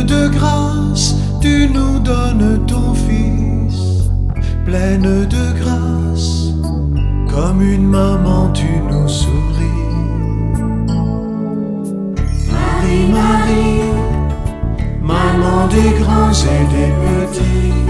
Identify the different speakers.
Speaker 1: de grâce, tu nous donnes ton Fils. Pleine de grâce, comme une maman tu nous souris. Marie, Marie, maman des grands et des petits.